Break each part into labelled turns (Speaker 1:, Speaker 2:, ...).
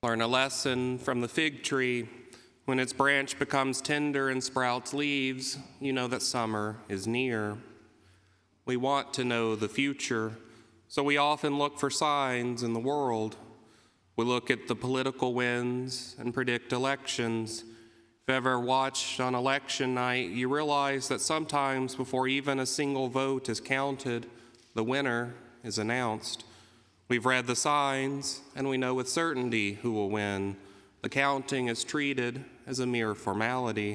Speaker 1: Learn a lesson from the fig tree. When its branch becomes tender and sprouts leaves, you know that summer is near. We want to know the future, so we often look for signs in the world. We look at the political winds and predict elections. If you've ever watched on election night, you realize that sometimes before even a single vote is counted, the winner is announced. We've read the signs, and we know with certainty who will win. The counting is treated as a mere formality.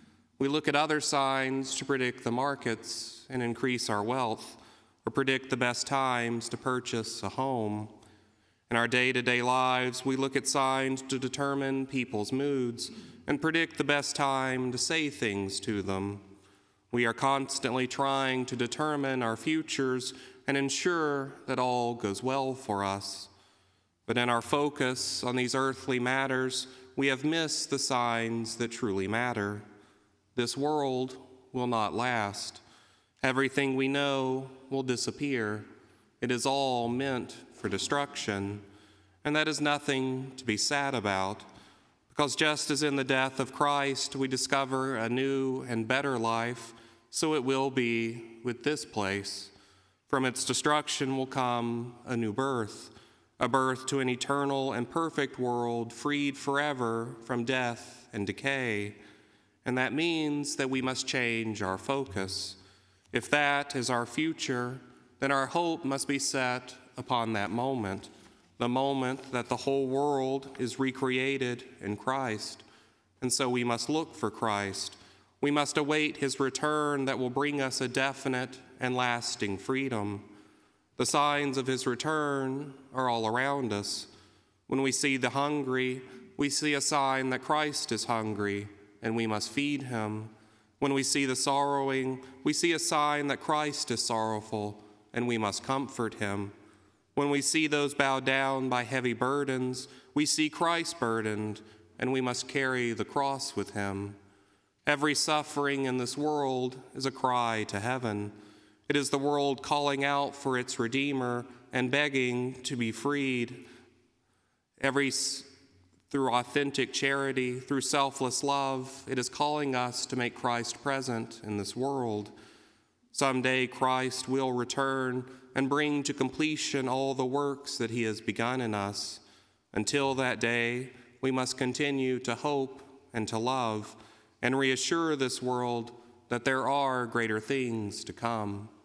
Speaker 1: We look at other signs to predict the markets and increase our wealth, or predict the best times to purchase a home. In our day-to-day lives, we look at signs to determine people's moods and predict the best time to say things to them. We are constantly trying to determine our futures and ensure that all goes well for us. But in our focus on these earthly matters, we have missed the signs that truly matter. This world will not last. Everything we know will disappear. It is all meant for destruction, and that is nothing to be sad about, because just as in the death of Christ we discover a new and better life, so it will be with this place. From its destruction will come a new birth, a birth to an eternal and perfect world, freed forever from death and decay. And that means that we must change our focus. If that is our future, then our hope must be set upon that moment, the moment that the whole world is recreated in Christ. And so we must look for Christ. We must await his return that will bring us a definite and lasting freedom. The signs of his return are all around us. When we see the hungry, we see a sign that Christ is hungry, and we must feed him. When we see the sorrowing, we see a sign that Christ is sorrowful, and we must comfort him. When we see those bowed down by heavy burdens, we see Christ burdened, and we must carry the cross with him. Every suffering in this world is a cry to heaven. It is the world calling out for its Redeemer and begging to be freed. Through authentic charity, through selfless love, it is calling us to make Christ present in this world. Someday Christ will return and bring to completion all the works that he has begun in us. Until that day, we must continue to hope and to love and reassure this world that there are greater things to come.